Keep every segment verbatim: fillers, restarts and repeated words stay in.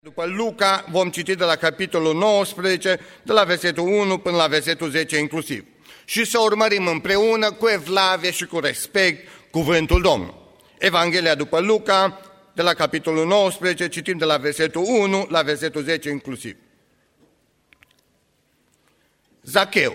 După Luca vom citi de la capitolul nouăsprezece, de la versetul unu până la versetul zece inclusiv. Și să urmărim împreună cu evlavie și cu respect cuvântul Domnului. Evanghelia după Luca, de la capitolul nouăsprezece, citim de la versetul unu la versetul zece inclusiv. Zacheu.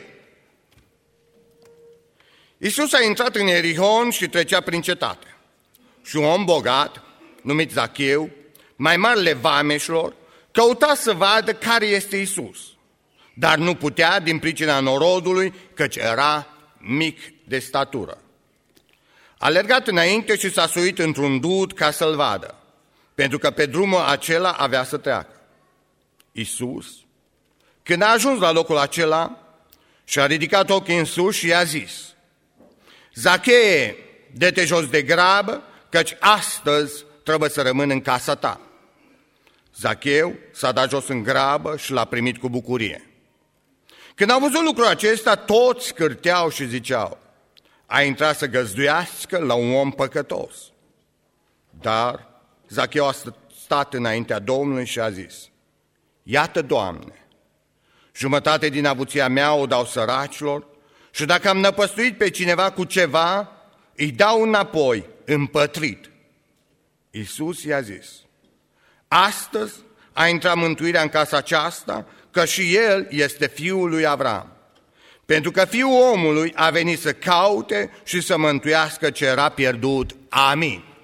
Iisus a intrat în Ierihon și trecea prin cetate. Și un om bogat, numit Zacheu, mai marele vameșilor, căuta să vadă care este Iisus, dar nu putea din pricina norodului, căci era mic de statură. A alergat înainte și s-a suit într-un dud ca să-l vadă, pentru că pe drumul acela avea să treacă. Iisus, când a ajuns la locul acela, și-a ridicat ochii în sus și i-a zis: Zachee, dă-te jos de grabă, căci astăzi trebuie să rămân în casa ta. Zacheu s-a dat jos în grabă și l-a primit cu bucurie. Când au văzut lucrul acesta, toți cârteau și ziceau: a intrat să găzduiască la un om păcătos. Dar Zacheu a stat înaintea Domnului și a zis: iată, Doamne, jumătate din avuția mea o dau săracilor și dacă am năpăstuit pe cineva cu ceva, îi dau înapoi, împătrit. Iisus i-a zis: astăzi a intrat mântuirea în casa aceasta, că și el este fiul lui Avram. Pentru că Fiul omului a venit să caute și să mântuiască ce era pierdut. Amin.